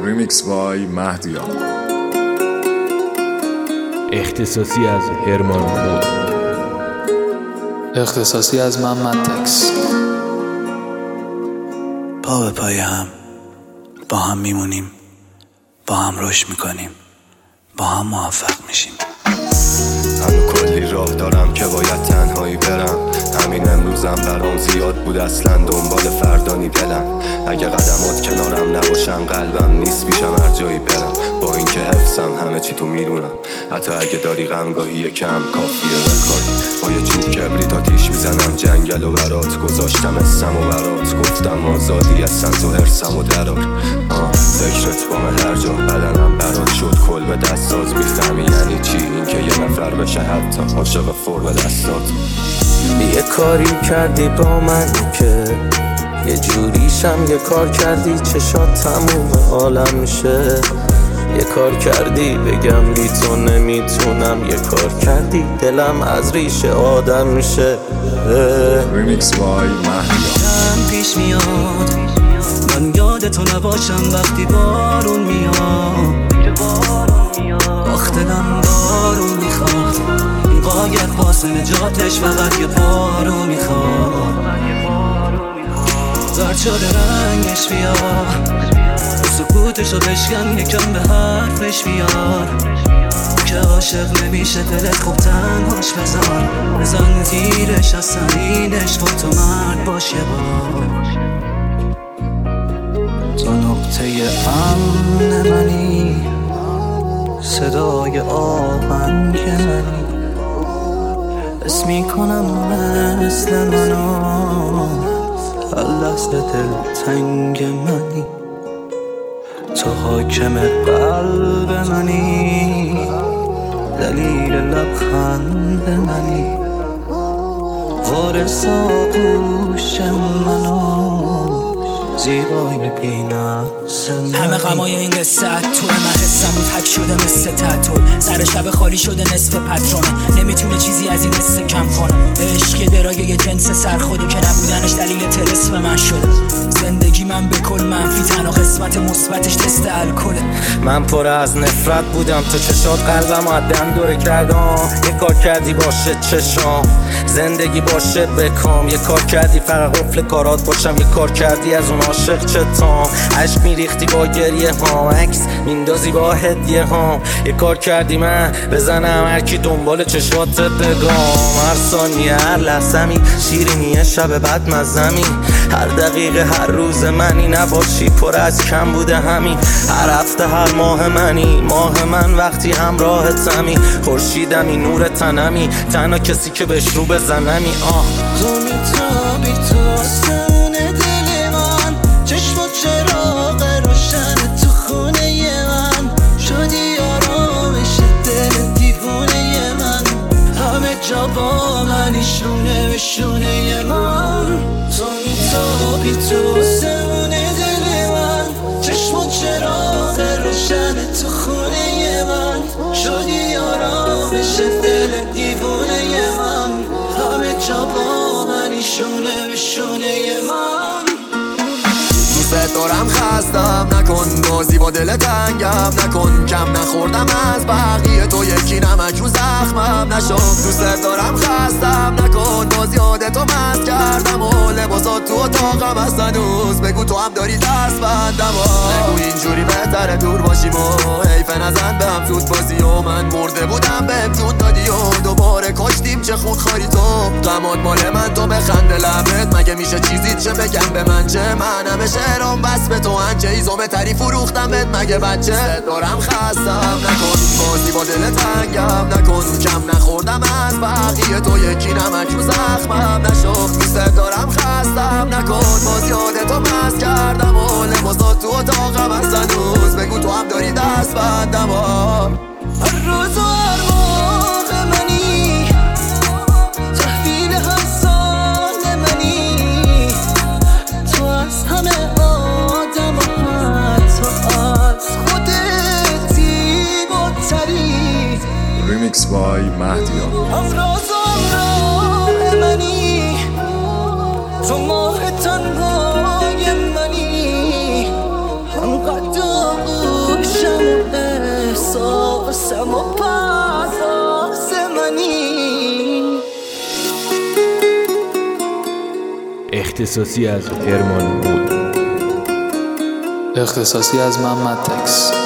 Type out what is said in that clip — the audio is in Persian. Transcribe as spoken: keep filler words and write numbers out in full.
ریمیکس بای مهدیان. اختصاصی از هرمان بود. اختصاصی از محمد تکس. پا به پای هم با هم میمونیم، با هم رشد میکنیم، با هم موفق میشیم. هنو کلی راه دارم که باید تنهایی برم. همین امروزم برام زیاد بود، اصلا دنبال فردانی دلم. اگه قدمات کنارم نباشن قلبم نیست پیشم هر جایی برم. با اینکه حفظم همه چی تو میدونم، حتی اگه داری غمگاهی کم کافیه بخوای. با یه چوب کبریت آتیش میزنم جنگل و برات، گذاشتم اسم و برات، گفتم آزادی از سنز و حرسم و درار. فکرت با من هر جا بدنم برات شد، کل به دست ساز میفهمی یعنی چی اینکه یه نفر بشه حتی عاشق فرم دستات. یه کاری کردی با من که یه جوریشم یه کار کردی چشات تموم عالم میشه. یه کار کردی بگم بی تو نمیتونم، یه کار کردی دلم از ریشه آدم میشه. ریمیکس بای مهدیان. پیش میاد من یاد تو نباشم وقتی بارون میاد. آخ دلم بارون میخواد، این قایق واسه نجاتش فقط یه بارو میخواد. زرد شده رنگش بیاد، سکوتشو بشکن یکم به حرفش بیار. که عاشق نمیشه دلت خوب تنهاش بذار، بزن زیرش از سرینش با تو مرد باشه. با تو نقطه امن منی، صدای آهنگ منی، حس میکنم مثل منو هر لحظه دل تنگ منی. تو حاکم قلب منی، دلیل لبخند منی، وارث آغوش منو، زیبای بی‌نقص منی. همه غمای این قصه تو من حسم تک شده مثل تتول، سر شب خالی شده نصف پترونه، نمیتونه چیزی از این قصه کم کنه. عشق درای یه جنس سرخوده که نبودنش دلیل طلسم من شده. زندگی من به کل منفی، تنها قسمت مثبتش تست الکله. من پر از نفرت بودم، تو چشات قلبم عدم دوره کردم. یه کار کردی باشه چشام، زندگی باشه بکام. یه کار کردی فقط قفل کارات باشم، یه کار کردی از اون عاشق چتام. عشق میریختی با گریه ها، عکس میندازی با هدیه ها. یه کار کردی من بزنم هر کی دنبال چشات بگام. هر ثانیه هر لحظه‌می شیرینیه شب بعد مزمی، هر دقیقه هر روز منی نباشی پر از کم بوده همین. هر هفته هر ماه منی، ماه من وقتی همراهتمی. خورشیدمی نور تنمی، تنها کسی که بهش رو بزنمی. آه تو میتابی تو آسمون دل من، چشمات چراغ روشن تو خونه من، شدی آرامش دل دیوونه من. همه جا با منی شونه به شونه من. تو میتابی تو آسمون دل من، چشمات چراغ روشن تو خونه من، شدی آرامش دل دیوونه من. همه جا با منی شونه به شونه من. دوست دارم خستم نکن، بازی با دل تنگم نکن. کم نخوردم از بقیه تو یکی نمک رو زخمم نشد. دوست دارم خستم نکن، باز یاد تو مست کردم و لباسات تو اتاقم هست هنوز. بگو تو هم داری دست بندم و بگو اینجوری بهتره دور باشیم و حیفه نزن به هم زود بازی. و من مرده بودم به امتون دادی و دوباره کشتیم چه خون خاری تو. غمات مال من تو بخنده لبت، مگه میشه چیزی چه بگم به من چه؟ من همه شعرام بس به تو هنچه ایزومه تری فروختمت مگه بچه. دارم خستم نکن، بازی با دل تنگم نکن. کم نخوردم از بقیه تو یکی نمک رو زخمم نشد. دوست دارم خستم نکن، باز یاد تو مست کردم و لباسات تو اتاقم هست هنوز. بگو تو هم داری دست بندم و هر روز و هر ماه منی، تحویل هر سال منی. تو از همه آدم و حتی از خودتی باتری. ریمیکس بای مهدیان. همراز و همراه منی، تو ماه تنهای منی. هم قد واسم و پس آسمانی. اختصاصی از هرمان بود. اختصاصی از محمد تکس.